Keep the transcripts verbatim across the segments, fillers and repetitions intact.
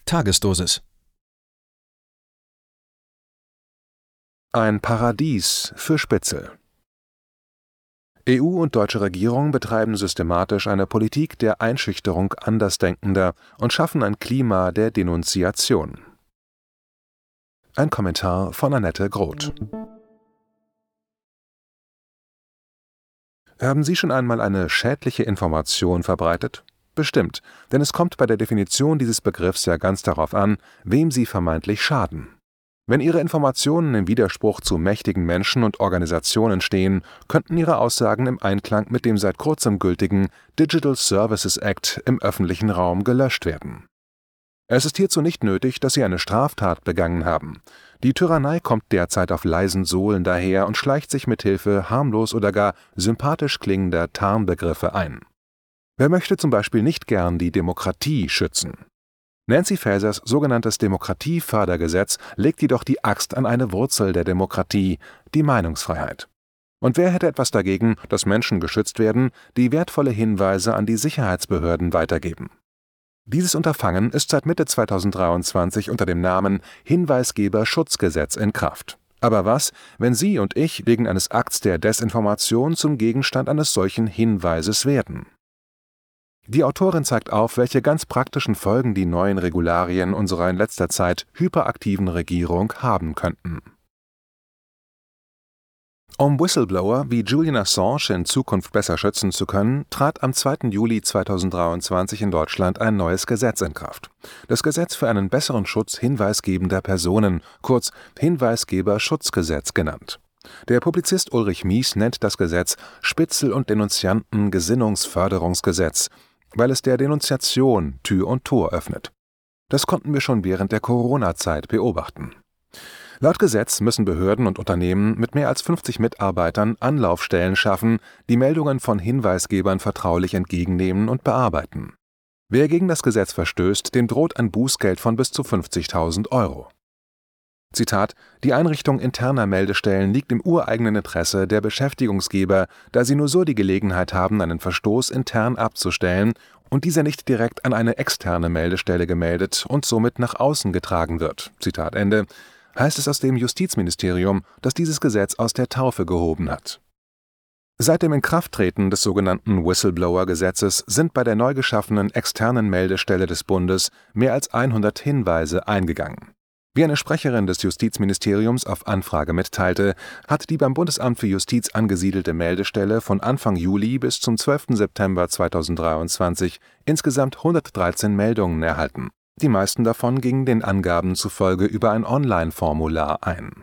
Tagesdosis. Ein Paradies für Spitzel. E U und deutsche Regierung betreiben systematisch eine Politik der Einschüchterung Andersdenkender und schaffen ein Klima der Denunziation. Ein Kommentar von Annette Groth. Haben Sie schon einmal eine schädliche Information verbreitet? Bestimmt, denn es kommt bei der Definition dieses Begriffs ja ganz darauf an, wem sie vermeintlich schaden. Wenn Ihre Informationen im Widerspruch zu mächtigen Menschen und Organisationen stehen, könnten Ihre Aussagen im Einklang mit dem seit kurzem gültigen Digital Services Act im öffentlichen Raum gelöscht werden. Es ist hierzu nicht nötig, dass Sie eine Straftat begangen haben. Die Tyrannei kommt derzeit auf leisen Sohlen daher und schleicht sich mit Hilfe harmlos oder gar sympathisch klingender Tarnbegriffe ein. Wer möchte zum Beispiel nicht gern die Demokratie schützen? Nancy Fasers sogenanntes Demokratiefördergesetz legt jedoch die Axt an eine Wurzel der Demokratie, die Meinungsfreiheit. Und wer hätte etwas dagegen, dass Menschen geschützt werden, die wertvolle Hinweise an die Sicherheitsbehörden weitergeben? Dieses Unterfangen ist seit Mitte zweitausenddreiundzwanzig unter dem Namen Hinweisgeberschutzgesetz in Kraft. Aber was, wenn Sie und ich wegen eines Akts der Desinformation zum Gegenstand eines solchen Hinweises werden? Die Autorin zeigt auf, welche ganz praktischen Folgen die neuen Regularien unserer in letzter Zeit hyperaktiven Regierung haben könnten. Um Whistleblower wie Julian Assange in Zukunft besser schützen zu können, trat am zweiten Juli zweitausenddreiundzwanzig in Deutschland ein neues Gesetz in Kraft. Das Gesetz für einen besseren Schutz hinweisgebender Personen, kurz Hinweisgeberschutzgesetz genannt. Der Publizist Ulrich Mies nennt das Gesetz Spitzel- und Denunzianten-Gesinnungsförderungsgesetz, weil es der Denunziation Tür und Tor öffnet. Das konnten wir schon während der Corona-Zeit beobachten. Laut Gesetz müssen Behörden und Unternehmen mit mehr als fünfzig Mitarbeitern Anlaufstellen schaffen, die Meldungen von Hinweisgebern vertraulich entgegennehmen und bearbeiten. Wer gegen das Gesetz verstößt, dem droht ein Bußgeld von bis zu fünfzigtausend Euro. Zitat: Die Einrichtung interner Meldestellen liegt im ureigenen Interesse der Beschäftigungsgeber, da sie nur so die Gelegenheit haben, einen Verstoß intern abzustellen und dieser nicht direkt an eine externe Meldestelle gemeldet und somit nach außen getragen wird. Zitat Ende. Heißt es aus dem Justizministerium, das dieses Gesetz aus der Taufe gehoben hat. Seit dem Inkrafttreten des sogenannten Whistleblower-Gesetzes sind bei der neu geschaffenen externen Meldestelle des Bundes mehr als hundert Hinweise eingegangen. Wie eine Sprecherin des Justizministeriums auf Anfrage mitteilte, hat die beim Bundesamt für Justiz angesiedelte Meldestelle von Anfang Juli bis zum zwölften September zweitausenddreiundzwanzig insgesamt hundertdreizehn Meldungen erhalten. Die meisten davon gingen den Angaben zufolge über ein Online-Formular ein.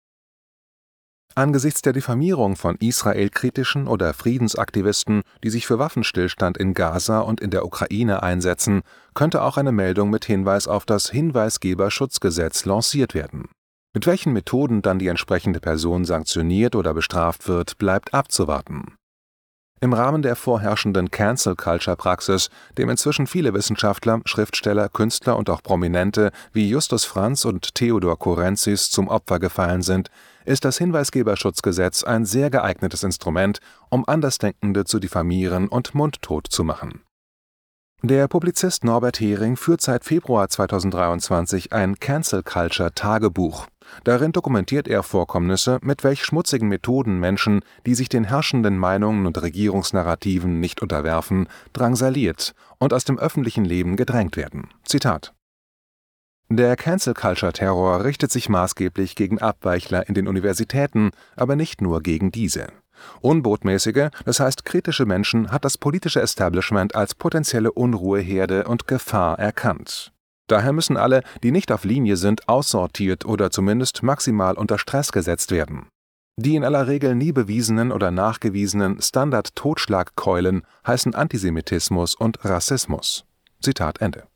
Angesichts der Diffamierung von israelkritischen oder Friedensaktivisten, die sich für Waffenstillstand in Gaza und in der Ukraine einsetzen, könnte auch eine Meldung mit Hinweis auf das Hinweisgeberschutzgesetz lanciert werden. Mit welchen Methoden dann die entsprechende Person sanktioniert oder bestraft wird, bleibt abzuwarten. Im Rahmen der vorherrschenden Cancel-Culture-Praxis, dem inzwischen viele Wissenschaftler, Schriftsteller, Künstler und auch Prominente wie Justus Franz und Theodor Korentzis zum Opfer gefallen sind, ist das Hinweisgeberschutzgesetz ein sehr geeignetes Instrument, um Andersdenkende zu diffamieren und mundtot zu machen. Der Publizist Norbert Hering führt seit Februar zweitausenddreiundzwanzig ein Cancel-Culture-Tagebuch. Darin dokumentiert er Vorkommnisse, mit welch schmutzigen Methoden Menschen, die sich den herrschenden Meinungen und Regierungsnarrativen nicht unterwerfen, drangsaliert und aus dem öffentlichen Leben gedrängt werden. Zitat: Der Cancel-Culture-Terror richtet sich maßgeblich gegen Abweichler in den Universitäten, aber nicht nur gegen diese. Unbotmäßige, das heißt kritische Menschen hat das politische Establishment als potenzielle Unruheherde und Gefahr erkannt. Daher müssen alle, die nicht auf Linie sind, aussortiert oder zumindest maximal unter Stress gesetzt werden. Die in aller Regel nie bewiesenen oder nachgewiesenen Standard-Totschlagkeulen heißen Antisemitismus und Rassismus. Zitat Ende.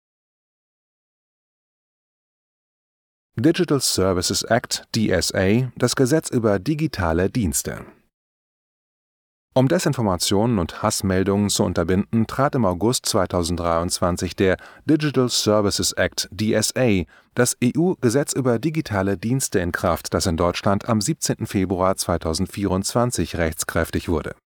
Digital Services Act, D S A, das Gesetz über digitale Dienste. Um Desinformationen und Hassmeldungen zu unterbinden, trat im August zweitausenddreiundzwanzig der Digital Services Act, D S A, das E U-Gesetz über digitale Dienste in Kraft, das in Deutschland am siebzehnten Februar zweitausendvierundzwanzig rechtskräftig wurde.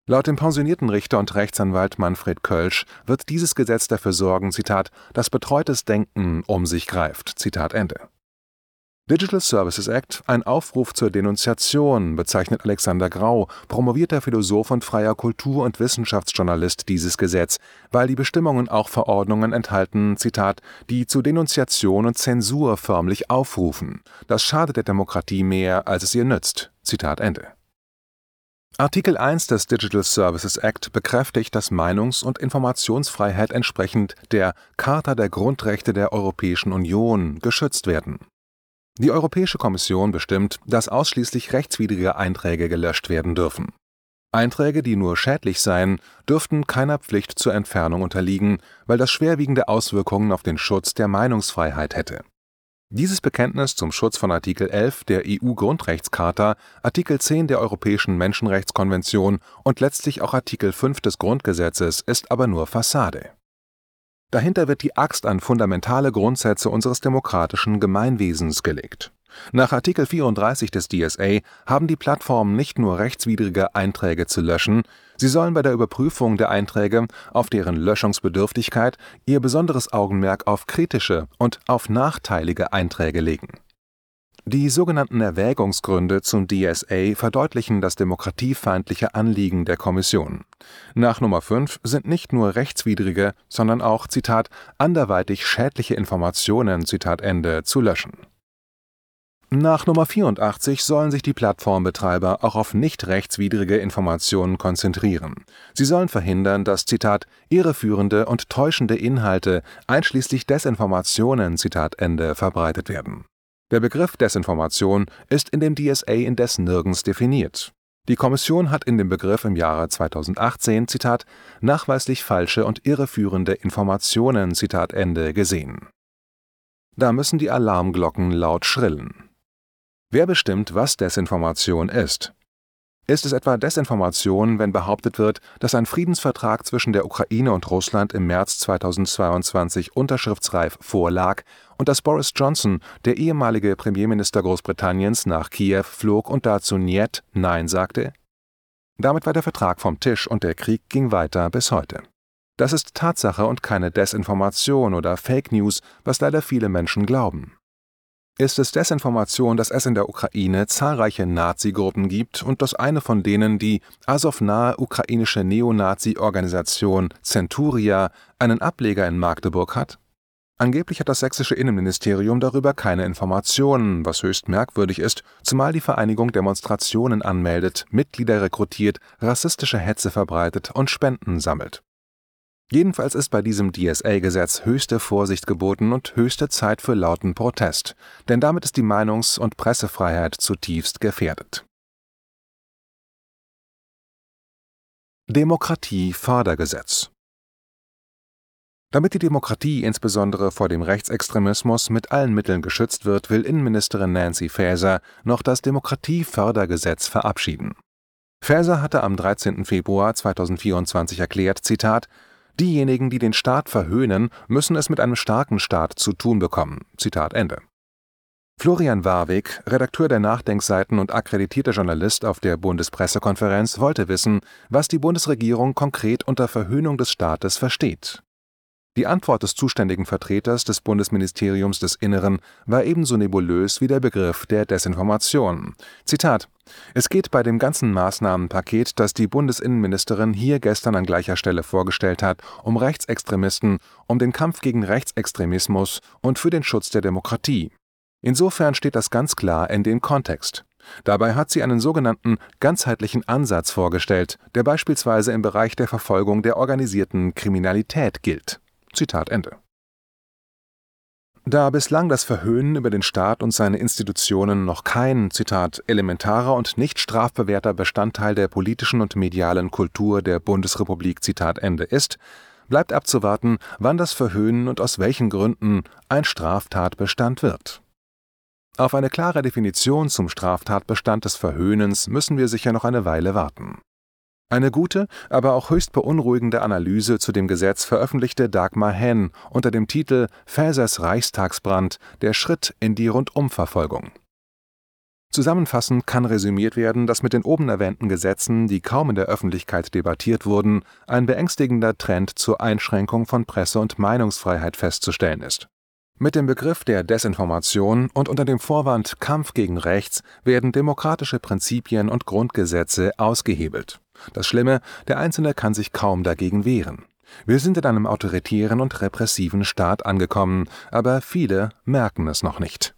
Laut dem pensionierten Richter und Rechtsanwalt Manfred Kölsch wird dieses Gesetz dafür sorgen, Zitat, dass betreutes Denken um sich greift. Zitat Ende. Digital Services Act, ein Aufruf zur Denunziation, bezeichnet Alexander Grau, promovierter Philosoph und freier Kultur- und Wissenschaftsjournalist, dieses Gesetz, weil die Bestimmungen auch Verordnungen enthalten, Zitat, die zu Denunziation und Zensur förmlich aufrufen. Das schadet der Demokratie mehr, als es ihr nützt. Zitat Ende. Artikel eins des Digital Services Act bekräftigt, dass Meinungs- und Informationsfreiheit entsprechend der Charta der Grundrechte der Europäischen Union geschützt werden. Die Europäische Kommission bestimmt, dass ausschließlich rechtswidrige Einträge gelöscht werden dürfen. Einträge, die nur schädlich seien, dürften keiner Pflicht zur Entfernung unterliegen, weil das schwerwiegende Auswirkungen auf den Schutz der Meinungsfreiheit hätte. Dieses Bekenntnis zum Schutz von Artikel elf der E U-Grundrechtscharta, Artikel zehn der Europäischen Menschenrechtskonvention und letztlich auch Artikel fünf des Grundgesetzes ist aber nur Fassade. Dahinter wird die Axt an fundamentale Grundsätze unseres demokratischen Gemeinwesens gelegt. Nach Artikel vierunddreißig des D S A haben die Plattformen nicht nur rechtswidrige Einträge zu löschen, sie sollen bei der Überprüfung der Einträge auf deren Löschungsbedürftigkeit ihr besonderes Augenmerk auf kritische und auf nachteilige Einträge legen. Die sogenannten Erwägungsgründe zum D S A verdeutlichen das demokratiefeindliche Anliegen der Kommission. Nach Nummer fünf sind nicht nur rechtswidrige, sondern auch, Zitat, anderweitig schädliche Informationen, Zitat Ende, zu löschen. Nach Nummer vierundachtzig sollen sich die Plattformbetreiber auch auf nicht rechtswidrige Informationen konzentrieren. Sie sollen verhindern, dass, Zitat, irreführende und täuschende Inhalte, einschließlich Desinformationen, Zitat Ende, verbreitet werden. Der Begriff Desinformation ist in dem D S A indes nirgends definiert. Die Kommission hat in dem Begriff im Jahre zweitausendachtzehn, Zitat, nachweislich falsche und irreführende Informationen, Zitat Ende, gesehen. Da müssen die Alarmglocken laut schrillen. Wer bestimmt, was Desinformation ist? Ist es etwa Desinformation, wenn behauptet wird, dass ein Friedensvertrag zwischen der Ukraine und Russland im März zweitausendzweiundzwanzig unterschriftsreif vorlag und dass Boris Johnson, der ehemalige Premierminister Großbritanniens, nach Kiew flog und dazu Njet, Nein sagte? Damit war der Vertrag vom Tisch und der Krieg ging weiter bis heute. Das ist Tatsache und keine Desinformation oder Fake News, was leider viele Menschen glauben. Ist es Desinformation, dass es in der Ukraine zahlreiche Nazi-Gruppen gibt und dass eine von denen, die Asow-nahe ukrainische Neonazi-Organisation Centuria, einen Ableger in Magdeburg hat? Angeblich hat das sächsische Innenministerium darüber keine Informationen, was höchst merkwürdig ist, zumal die Vereinigung Demonstrationen anmeldet, Mitglieder rekrutiert, rassistische Hetze verbreitet und Spenden sammelt. Jedenfalls ist bei diesem D S A-Gesetz höchste Vorsicht geboten und höchste Zeit für lauten Protest, denn damit ist die Meinungs- und Pressefreiheit zutiefst gefährdet. Demokratie-Fördergesetz. Damit die Demokratie insbesondere vor dem Rechtsextremismus mit allen Mitteln geschützt wird, will Innenministerin Nancy Faeser noch das Demokratie-Fördergesetz verabschieden. Faeser hatte am dreizehnten Februar zweitausendvierundzwanzig erklärt, Zitat, diejenigen, die den Staat verhöhnen, müssen es mit einem starken Staat zu tun bekommen. Zitat Ende. Florian Warwick, Redakteur der Nachdenkseiten und akkreditierter Journalist auf der Bundespressekonferenz, wollte wissen, was die Bundesregierung konkret unter Verhöhnung des Staates versteht. Die Antwort des zuständigen Vertreters des Bundesministeriums des Inneren war ebenso nebulös wie der Begriff der Desinformation. Zitat: Es geht bei dem ganzen Maßnahmenpaket, das die Bundesinnenministerin hier gestern an gleicher Stelle vorgestellt hat, um Rechtsextremisten, um den Kampf gegen Rechtsextremismus und für den Schutz der Demokratie. Insofern steht das ganz klar in dem Kontext. Dabei hat sie einen sogenannten ganzheitlichen Ansatz vorgestellt, der beispielsweise im Bereich der Verfolgung der organisierten Kriminalität gilt. Zitat Ende. Da bislang das Verhöhnen über den Staat und seine Institutionen noch kein, Zitat, elementarer und nicht strafbewährter Bestandteil der politischen und medialen Kultur der Bundesrepublik, Zitat Ende, ist, bleibt abzuwarten, wann das Verhöhnen und aus welchen Gründen ein Straftatbestand wird. Auf eine klare Definition zum Straftatbestand des Verhöhnens müssen wir sicher noch eine Weile warten. Eine gute, aber auch höchst beunruhigende Analyse zu dem Gesetz veröffentlichte Dagmar Henn unter dem Titel »Faesers Reichstagsbrand – Der Schritt in die Rundumverfolgung«. Zusammenfassend kann resümiert werden, dass mit den oben erwähnten Gesetzen, die kaum in der Öffentlichkeit debattiert wurden, ein beängstigender Trend zur Einschränkung von Presse- und Meinungsfreiheit festzustellen ist. Mit dem Begriff der Desinformation und unter dem Vorwand Kampf gegen Rechts werden demokratische Prinzipien und Grundgesetze ausgehebelt. Das Schlimme, der Einzelne kann sich kaum dagegen wehren. Wir sind in einem autoritären und repressiven Staat angekommen, aber viele merken es noch nicht.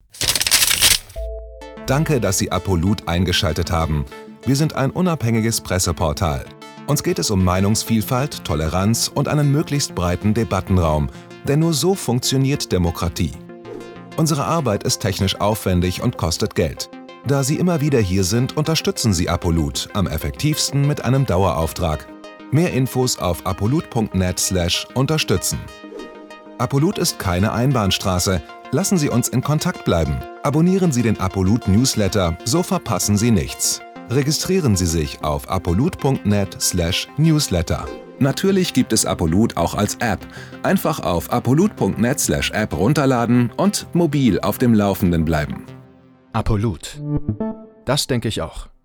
Danke, dass Sie Apolut eingeschaltet haben. Wir sind ein unabhängiges Presseportal. Uns geht es um Meinungsvielfalt, Toleranz und einen möglichst breiten Debattenraum, denn nur so funktioniert Demokratie. Unsere Arbeit ist technisch aufwendig und kostet Geld. Da Sie immer wieder hier sind, unterstützen Sie Apolut am effektivsten mit einem Dauerauftrag. Mehr Infos auf apolut punkt net slash unterstützen. Apolut ist keine Einbahnstraße. Lassen Sie uns in Kontakt bleiben. Abonnieren Sie den Apolut Newsletter, so verpassen Sie nichts. Registrieren Sie sich auf apolut punkt net slash newsletter. Natürlich gibt es Apolut auch als App. Einfach auf apolut punkt net slash app runterladen und mobil auf dem Laufenden bleiben. Apolut. Das denke ich auch.